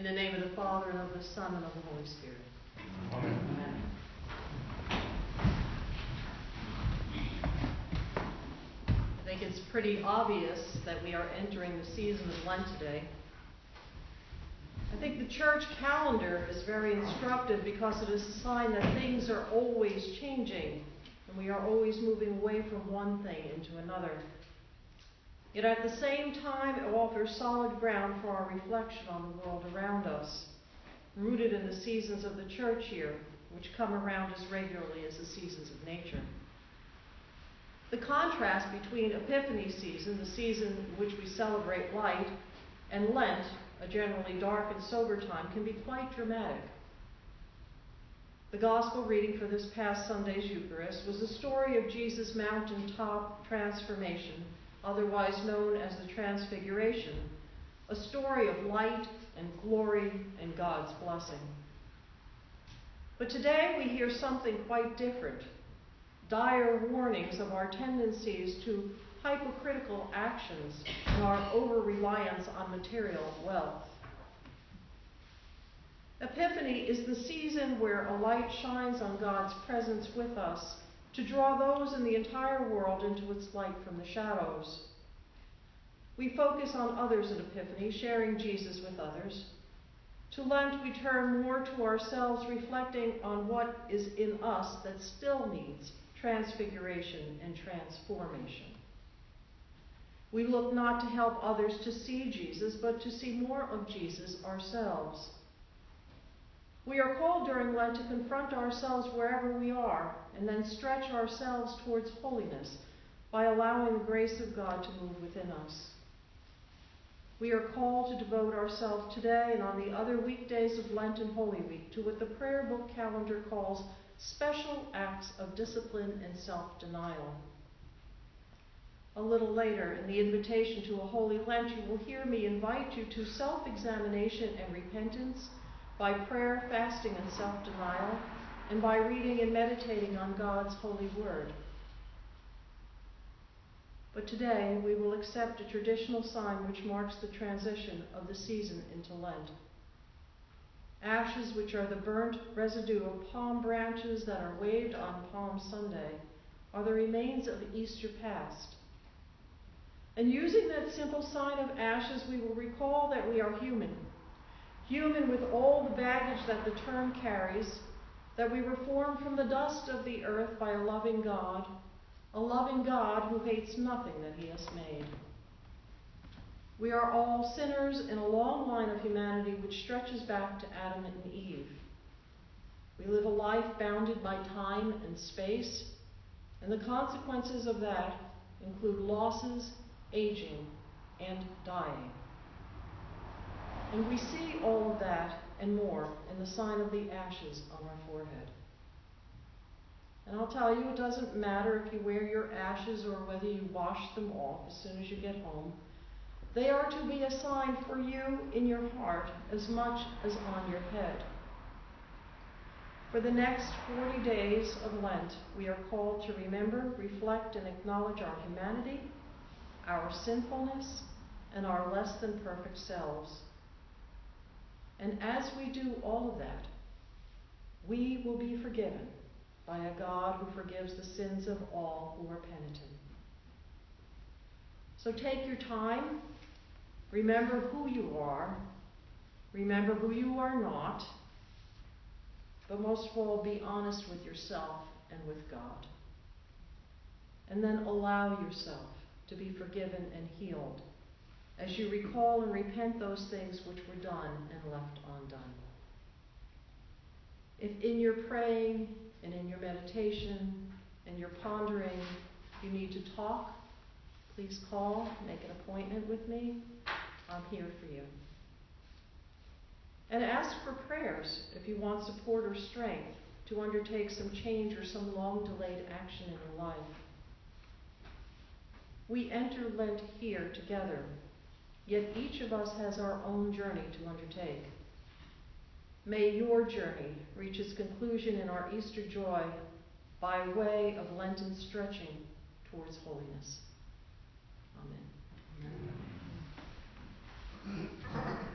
In the name of the Father, and of the Son, and of the Holy Spirit. Amen. Amen. I think it's pretty obvious that we are entering the season of Lent today. I think the church calendar is very instructive because it is a sign that things are always changing and we are always moving away from one thing into another. Yet at the same time, it offers solid ground for our reflection on the world around us, rooted in the seasons of the church year, which come around as regularly as the seasons of nature. The contrast between Epiphany season, the season in which we celebrate light, and Lent, a generally dark and sober time, can be quite dramatic. The gospel reading for this past Sunday's Eucharist was the story of Jesus' mountaintop transformation, otherwise known as the Transfiguration, a story of light and glory and God's blessing. But today we hear something quite different, dire warnings of our tendencies to hypocritical actions and our over-reliance on material wealth. Epiphany is the season where a light shines on God's presence with us to draw those in the entire world into its light from the shadows. We focus on others at Epiphany, sharing Jesus with others. To Lent, we turn more to ourselves, reflecting on what is in us that still needs transfiguration and transformation. We look not to help others to see Jesus, but to see more of Jesus ourselves. We are called during Lent to confront ourselves wherever we are, and then stretch ourselves towards holiness by allowing the grace of God to move within us. We are called to devote ourselves today and on the other weekdays of Lent and Holy Week to what the prayer book calendar calls special acts of discipline and self-denial. A little later, in the invitation to a Holy Lent, you will hear me invite you to self-examination and repentance by prayer, fasting, and self-denial, and by reading and meditating on God's holy word. But today, we will accept a traditional sign which marks the transition of the season into Lent. Ashes, which are the burnt residue of palm branches that are waved on Palm Sunday, are the remains of the Easter past. And using that simple sign of ashes, we will recall that we are human. Human with all the baggage that the term carries, that we were formed from the dust of the earth by a loving God who hates nothing that he has made. We are all sinners in a long line of humanity which stretches back to Adam and Eve. We live a life bounded by time and space, and the consequences of that include losses, aging, and dying. And we see all of that and more in the sign of the ashes on our forehead. And I'll tell you, it doesn't matter if you wear your ashes or whether you wash them off as soon as you get home. They are to be a sign for you in your heart as much as on your head. For the next 40 days of Lent, we are called to remember, reflect, and acknowledge our humanity, our sinfulness, and our less than perfect selves. And as we do all of that, we will be forgiven by a God who forgives the sins of all who are penitent. So take your time, remember who you are, remember who you are not, but most of all, be honest with yourself and with God. And then allow yourself to be forgiven and healed as you recall and repent those things which were done and left undone. If in your praying and in your meditation and your pondering you need to talk, please call, make an appointment with me. I'm here for you. And ask for prayers if you want support or strength to undertake some change or some long-delayed action in your life. We enter Lent here together, yet each of us has our own journey to undertake. May your journey reach its conclusion in our Easter joy by way of Lenten stretching towards holiness. Amen. Amen.